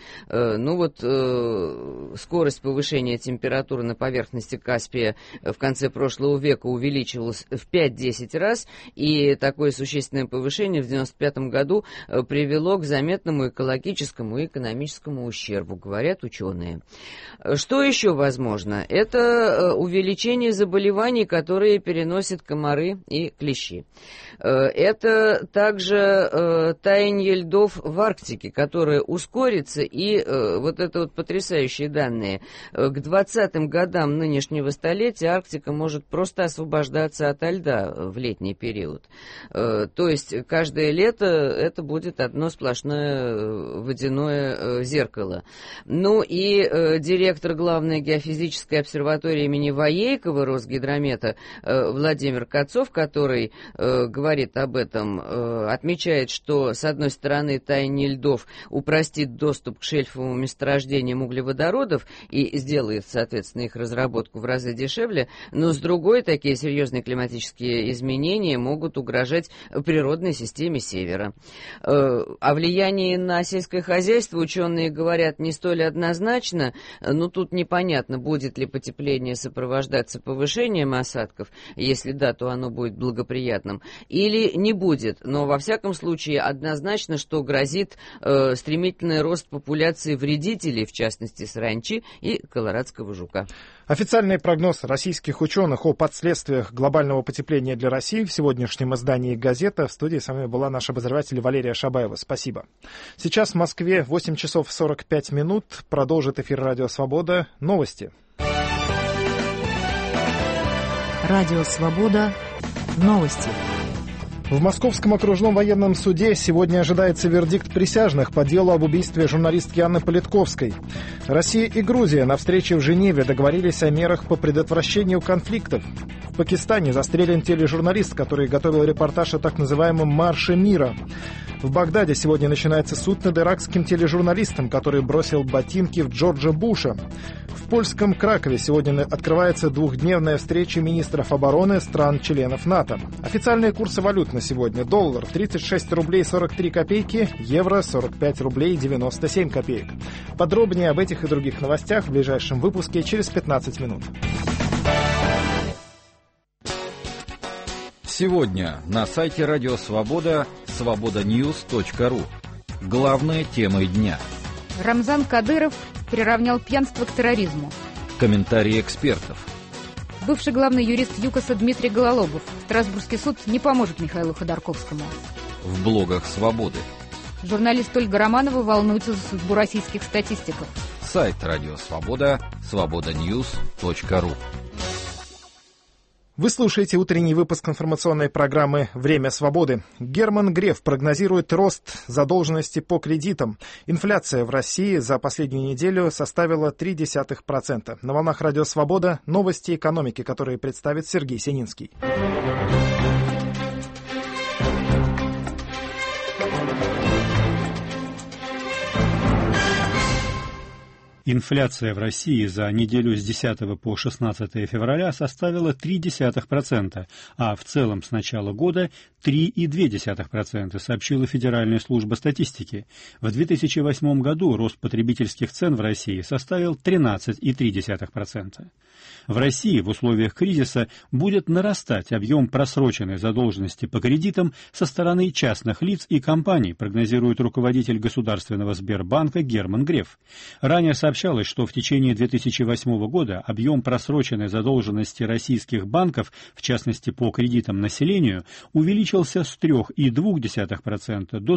Скорость повышения температуры на поверхности Каспия в конце прошлого века увеличилась в 5-10 раз, и такое существенное повышение в 1995 году привело к заметному экологическому и экономическому ущербу, говорят ученые. Что еще возможно? Это увеличение заболеваний, которые переносят комары и клещи. Это также таяние льдов в Арктике, которое ускорится, и вот это вот потрясающие данные. К 20-м годам нынешнего столетия Арктика может просто освобождаться ото льда в летний период. То есть каждое лето это будет одно сплошное водяное зеркало. Ну и директор главной геофизической обсерватории имени Воейкова Росгидромета Владимир Кацов, который говорит об этом, отмечает, что с одной стороны таяние льдов упростит доступ к шельфовым месторождениям углеводородов и сделает, соответственно, их разработку в разы дешевле, но с другой такие серьезные климатические изменения могут угрожать природной системе Севера. О влиянии на сельское хозяйство ученые говорят не столь однозначно, но тут непонятно, будет ли потепление сопровождаться повышением осадков, если да, то оно будет благоприятным, или не будет, но во всяком случае однозначно, что грозит стремительный рост популяции вредителей, в частности саранчи и колорадского жука. Официальный прогноз российских ученых о последствиях глобального потепления для России в сегодняшнем издании «Газета». В студии с вами была наш обозреватель Валерия Шабаева. Спасибо. Сейчас в Москве 8 часов 45 минут. Продолжит эфир «Радио Свобода». Новости. Радио Свобода. Новости. В Московском окружном военном суде сегодня ожидается вердикт присяжных по делу об убийстве журналистки Анны Политковской. Россия и Грузия на встрече в Женеве договорились о мерах по предотвращению конфликтов. В Пакистане застрелен тележурналист, который готовил репортаж о так называемом «Марше мира». В Багдаде сегодня начинается суд над иракским тележурналистом, который бросил ботинки в Джорджа Буша. В польском Кракове сегодня открывается двухдневная встреча министров обороны стран-членов НАТО. Официальные курсы валют на сегодня: доллар 36 рублей 43 копейки, евро 45 рублей 97 копеек. Подробнее об этих и других новостях в ближайшем выпуске через 15 минут. Сегодня на сайте Радио Свобода свободаньюз.ру. Главные темы дня. Рамзан Кадыров приравнял пьянство к терроризму. Комментарии экспертов. Бывший главный юрист ЮКОСа Дмитрий Гололобов. Страсбургский суд не поможет Михаилу Ходорковскому. В блогах Свободы. Журналист Ольга Романова волнуется за судьбу российских статистиков. Сайт Радио Свобода свободаньюз.ру. Вы слушаете утренний выпуск информационной программы «Время свободы». Герман Греф прогнозирует рост задолженности по кредитам. Инфляция в России за последнюю неделю составила 0,3%. На волнах Радио Свобода новости экономики, которые представит Сергей Сининский. Инфляция в России за неделю с 10 по 16 февраля составила 0,3%, а в целом с начала года 3,2%, сообщила Федеральная служба статистики. В 2008 году рост потребительских цен в России составил 13,3%. В России в условиях кризиса будет нарастать объем просроченной задолженности по кредитам со стороны частных лиц и компаний, прогнозирует руководитель Государственного Сбербанка Герман Греф. Ранее сообщалось, что в течение 2008 года объем просроченной задолженности российских банков, в частности по кредитам населению, увеличился с 3,2% до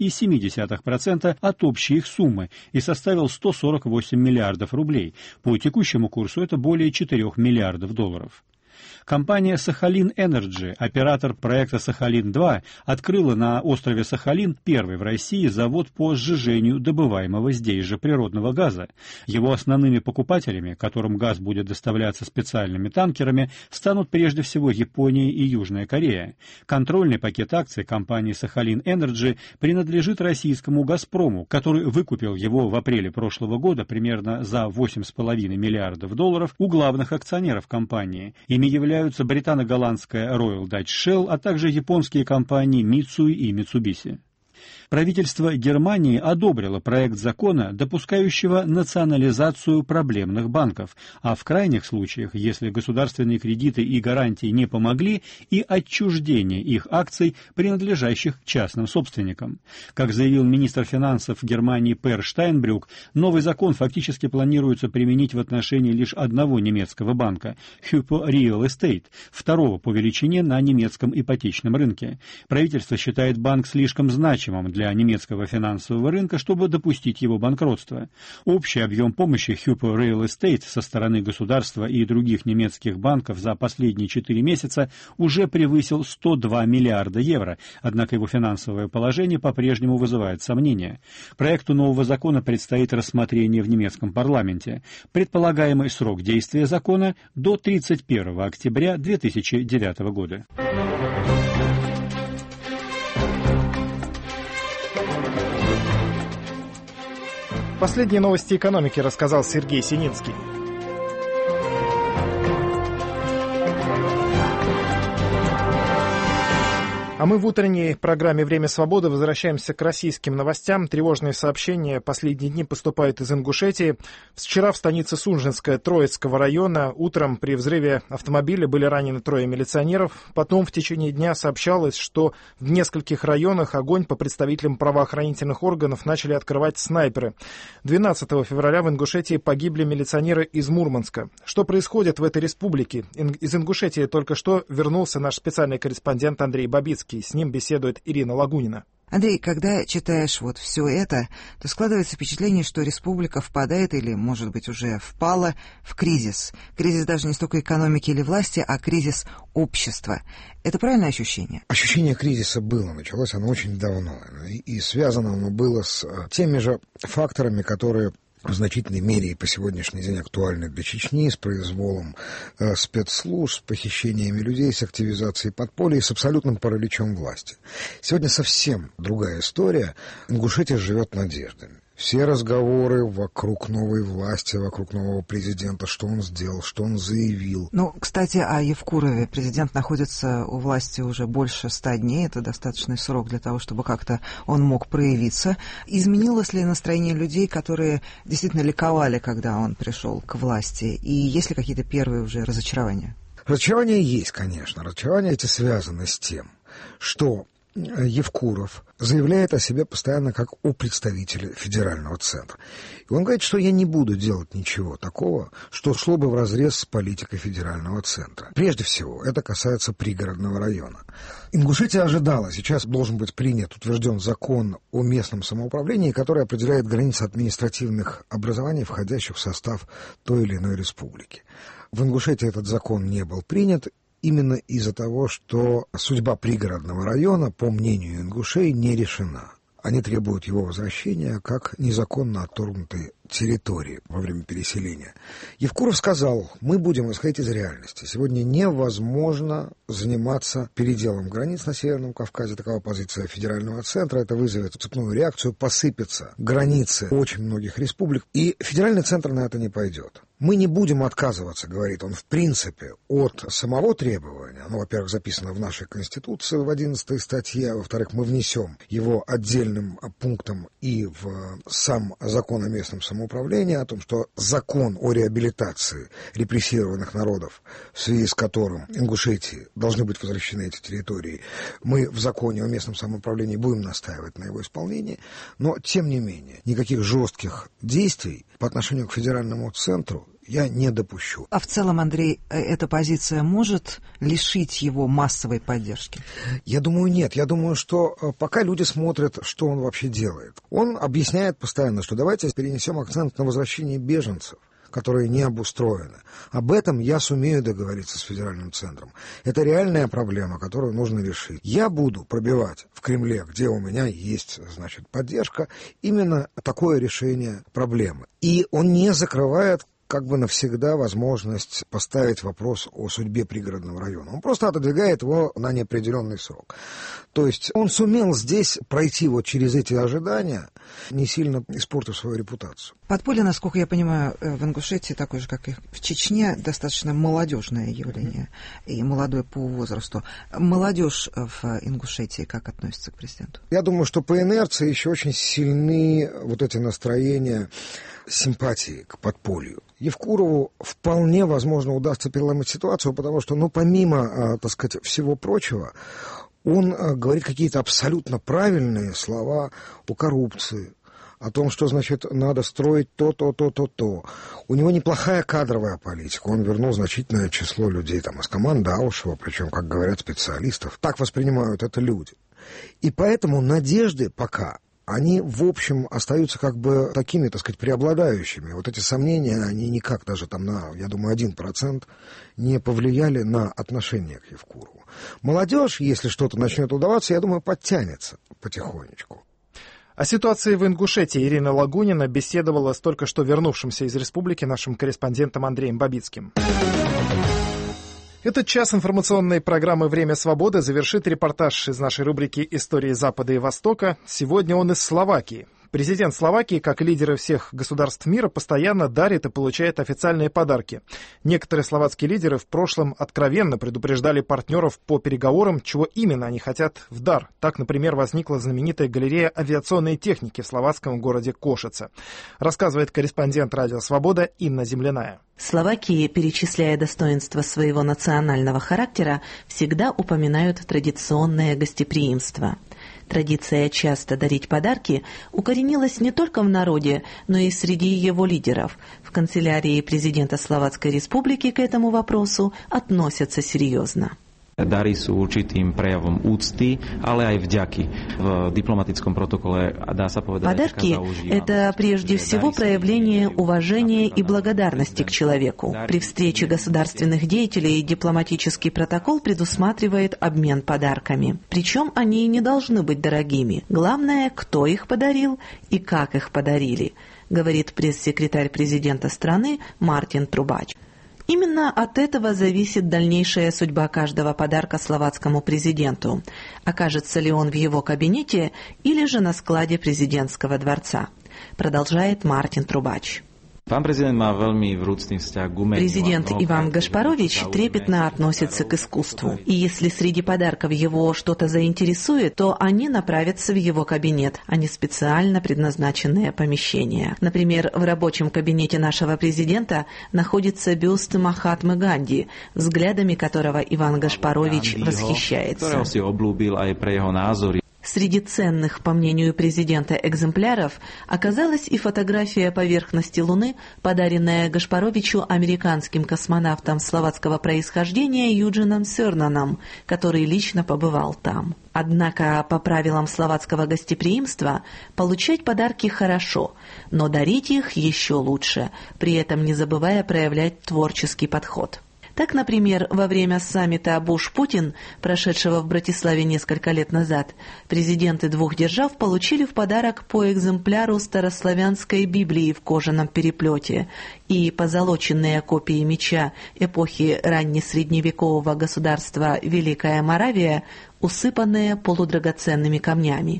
3,7% от общей их суммы и составил 148 миллиардов рублей. По текущему курсу это более 4 миллиардов долларов. Компания «Сахалин Энерджи», оператор проекта «Сахалин-2», открыла на острове Сахалин первый в России завод по сжижению добываемого здесь же природного газа. Его основными покупателями, которым газ будет доставляться специальными танкерами, станут прежде всего Япония и Южная Корея. Контрольный пакет акций компании «Сахалин Энерджи» принадлежит российскому «Газпрому», который выкупил его в апреле прошлого года примерно за 8,5 миллиардов долларов у главных акционеров компании. Ими являются британо-голландская Royal Dutch Shell, а также японские компании Mitsui и Mitsubishi. Правительство Германии одобрило проект закона, допускающего национализацию проблемных банков, а в крайних случаях, если государственные кредиты и гарантии не помогли, и отчуждение их акций, принадлежащих частным собственникам. Как заявил министр финансов Германии Пер Штайнбрюк, новый закон фактически планируется применить в отношении лишь одного немецкого банка – Hypo Real Estate, второго по величине на немецком ипотечном рынке. Правительство считает банк слишком значимым для немецкого финансового рынка, чтобы допустить его банкротство. Общий объем помощи Hypo Real Estate со стороны государства и других немецких банков за последние 4 месяца уже превысил 102 миллиарда евро, однако его финансовое положение по-прежнему вызывает сомнения. Проекту нового закона предстоит рассмотрение в немецком парламенте. Предполагаемый срок действия закона до 31 октября 2009 года. Последние новости экономики рассказал Сергей Сининский. А мы в утренней программе «Время свободы» возвращаемся к российским новостям. Тревожные сообщения последние дни поступают из Ингушетии. Вчера в станице Сунжинская Троицкого района утром при взрыве автомобиля были ранены 3 милиционеров. Потом в течение дня сообщалось, что в нескольких районах огонь по представителям правоохранительных органов начали открывать снайперы. 12 февраля в Ингушетии погибли милиционеры из Мурманска. Что происходит в этой республике? Из Ингушетии только что вернулся наш специальный корреспондент Андрей Бабицкий. С ним беседует Ирина Лагунина. Андрей, когда читаешь вот все это, то складывается впечатление, что республика впадает или, может быть, уже впала в кризис. Кризис даже не столько экономики или власти, а кризис общества. Это правильное ощущение? Ощущение кризиса было, началось оно очень давно. И связано оно было с теми же факторами, которые в значительной мере и по сегодняшний день актуальны для Чечни, с произволом спецслужб, с похищениями людей, с активизацией подполья и с абсолютным параличом власти. Сегодня совсем другая история. Ингушетия живет надеждами. Все разговоры вокруг новой власти, вокруг нового президента, что он сделал, что он заявил. Ну, кстати, о Евкурове. Президент находится у власти уже больше 100 дней. Это достаточный срок для того, чтобы как-то он мог проявиться. Изменилось ли настроение людей, которые действительно ликовали, когда он пришел к власти? И есть ли какие-то первые уже разочарования? Разочарования есть, конечно. Разочарования эти связаны с тем, что Евкуров заявляет о себе постоянно как о представителе федерального центра. И он говорит, что я не буду делать ничего такого, что шло бы вразрез с политикой федерального центра. Прежде всего, это касается пригородного района. Ингушетия ожидала, сейчас должен быть принят, утвержден закон о местном самоуправлении, который определяет границы административных образований, входящих в состав той или иной республики. В Ингушетии этот закон не был принят, именно из-за того, что судьба пригородного района, по мнению ингушей, не решена. Они требуют его возвращения как незаконно отторгнутой территории во время переселения. Евкуров сказал, мы будем исходить из реальности. Сегодня невозможно заниматься переделом границ на Северном Кавказе. Такова позиция федерального центра. Это вызовет цепную реакцию, посыпятся границы очень многих республик. И федеральный центр на это не пойдет. Мы не будем отказываться, говорит он, в принципе, от самого требования. Оно, во-первых, записано в нашей Конституции в 11 статье, а во-вторых, мы внесем его отдельным пунктом и в сам закон о местном самоуправлении, о том, что закон о реабилитации репрессированных народов, в связи с которым Ингушетии должны быть возвращены эти территории, мы в законе о местном самоуправлении будем настаивать на его исполнении, но, тем не менее, никаких жестких действий по отношению к федеральному центру я не допущу. А в целом, Андрей, эта позиция может лишить его массовой поддержки? Я думаю, нет. Я думаю, что пока люди смотрят, что он вообще делает. Он объясняет постоянно, что давайте перенесем акцент на возвращение беженцев, которые не обустроены. Об этом я сумею договориться с федеральным центром. Это реальная проблема, которую нужно решить. Я буду пробивать в Кремле, где у меня есть, значит, поддержка, именно такое решение проблемы. И он не закрывает как бы навсегда возможность поставить вопрос о судьбе пригородного района. Он просто отодвигает его на неопределенный срок. То есть он сумел здесь пройти вот через эти ожидания, не сильно испортив свою репутацию. Подполье, насколько я понимаю, в Ингушетии, такое же, как и в Чечне, достаточно молодежное явление, и молодое по возрасту. Молодежь в Ингушетии как относится к президенту? Я думаю, что по инерции еще очень сильны вот эти настроения симпатии к подполью. Евкурову вполне возможно удастся переломить ситуацию, потому что, помимо, так сказать, всего прочего, он говорит какие-то абсолютно правильные слова о коррупции, о том, что, значит, надо строить то. У него неплохая кадровая политика. Он вернул значительное число людей из команды Аушева, причем, как говорят специалистов, так воспринимают это люди. И поэтому надежды пока, они, в общем, остаются как бы такими, так сказать, преобладающими. Вот эти сомнения, они никак даже на, я думаю, 1% не повлияли на отношение к Евкурову. Молодежь, если что-то начнет удаваться, я думаю, подтянется потихонечку. О ситуации в Ингушетии Ирина Лагунина беседовала с только что вернувшимся из республики нашим корреспондентом Андреем Бабицким. Этот час информационной программы «Время свободы» завершит репортаж из нашей рубрики «Истории Запада и Востока». Сегодня он из Словакии. Президент Словакии, как и лидеры всех государств мира, постоянно дарит и получает официальные подарки. Некоторые словацкие лидеры в прошлом откровенно предупреждали партнеров по переговорам, чего именно они хотят в дар. Так, например, возникла знаменитая галерея авиационной техники в словацком городе Кошице. Рассказывает корреспондент «Радио Свобода» Инна Земляная. Словакии, перечисляя достоинства своего национального характера, всегда упоминают традиционное гостеприимство. Традиция часто дарить подарки укоренилась не только в народе, но и среди его лидеров. В канцелярии президента Словацкой Республики к этому вопросу относятся серьезно. Dary sú určitým prejavom úcty, ale aj vďaky. V diplomatickom protokole dá sa povedať... Подарки – это прежде всего проявление уважения и благодарности к человеку. При встрече государственных деятелей дипломатический протокол предусматривает обмен подарками. Причем они не должны быть дорогими. Главное, кто их подарил и как их подарили, говорит пресс-секретарь президента страны Мартин Трубач. Именно от этого зависит дальнейшая судьба каждого подарка словацкому президенту. Окажется ли он в его кабинете или же на складе президентского дворца, продолжает Мартин Трубач. Президент Иван Гашпарович трепетно относится к искусству. И если среди подарков его что-то заинтересует, то они направятся в его кабинет, а не специально предназначенные помещения. Например, в рабочем кабинете нашего президента находится бюст Махатмы Ганди, взглядами которого Иван Гашпарович восхищается. Среди ценных, по мнению президента, экземпляров оказалась и фотография поверхности Луны, подаренная Гашпаровичу американским космонавтом словацкого происхождения Юджином Сёрнаном, который лично побывал там. Однако, по правилам словацкого гостеприимства, получать подарки хорошо, но дарить их еще лучше, при этом не забывая проявлять творческий подход. Так, например, во время саммита Буш-Путин, прошедшего в Братиславе несколько лет назад, президенты двух держав получили в подарок по экземпляру старославянской Библии в кожаном переплете и позолоченные копии меча эпохи раннесредневекового государства Великая Моравия, усыпанные полудрагоценными камнями.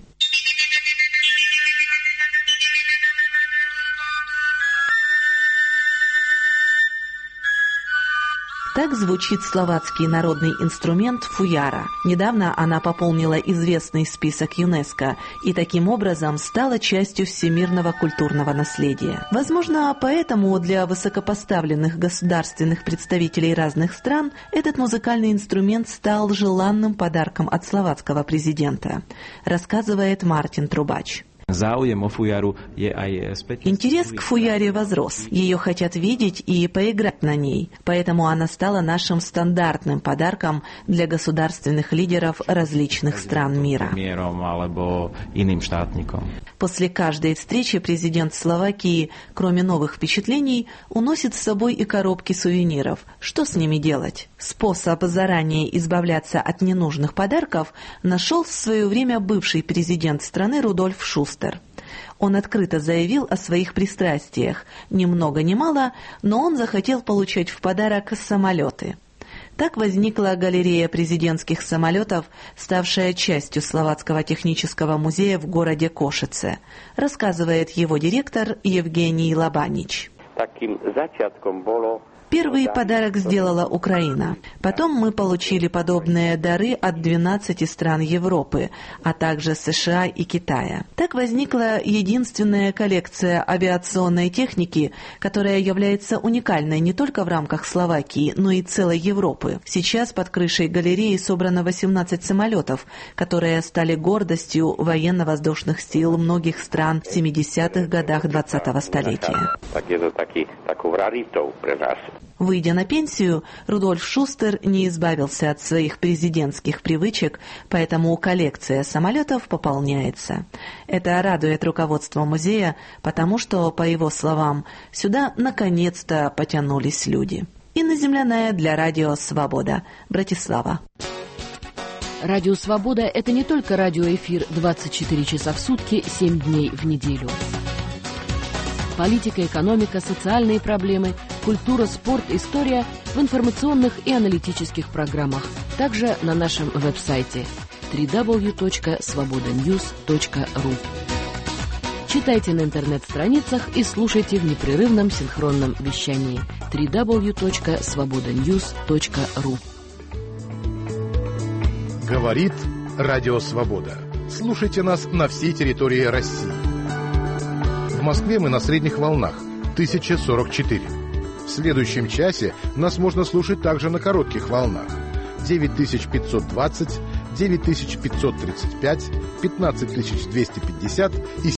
Так звучит словацкий народный инструмент фуяра. Недавно она пополнила известный список ЮНЕСКО и таким образом стала частью всемирного культурного наследия. Возможно, поэтому для высокопоставленных государственных представителей разных стран этот музыкальный инструмент стал желанным подарком от словацкого президента, рассказывает Мартин Трубач. Интерес к фуяре возрос. Ее хотят видеть и поиграть на ней. Поэтому она стала нашим стандартным подарком для государственных лидеров различных стран мира. После каждой встречи президент Словакии, кроме новых впечатлений, уносит с собой и коробки сувениров. Что с ними делать? Способ заранее избавляться от ненужных подарков нашел в свое время бывший президент страны Рудольф Шустер. Он открыто заявил о своих пристрастиях. Ни много ни мало, но он захотел получать в подарок самолеты. Так возникла галерея президентских самолетов, ставшая частью Словацкого технического музея в городе Кошице, рассказывает его директор Евгений Лабанич. Таким зачатком было... Первый подарок сделала Украина. Потом мы получили подобные дары от 12 стран Европы, а также США и Китая. Так возникла единственная коллекция авиационной техники, которая является уникальной не только в рамках Словакии, но и целой Европы. Сейчас под крышей галереи собрано 18 самолетов, которые стали гордостью военно-воздушных сил многих стран в 70-х годах 20-го столетия. Выйдя на пенсию, Рудольф Шустер не избавился от своих президентских привычек, поэтому коллекция самолетов пополняется. Это радует руководство музея, потому что, по его словам, сюда наконец-то потянулись люди. Инна Земляная для Радио Свобода, Братислава. Радио Свобода – это не только радиоэфир 24 часа в сутки, 7 дней в неделю. Политика, экономика, социальные проблемы, культура, спорт, история в информационных и аналитических программах. Также на нашем веб-сайте www.svobodanews.ru. Читайте на интернет-страницах и слушайте в непрерывном синхронном вещании www.svobodanews.ru. Говорит Радио Свобода. Слушайте нас на всей территории России. В Москве мы на средних волнах 1044. В следующем часе нас можно слушать также на коротких волнах 9520, 9535, 15250 и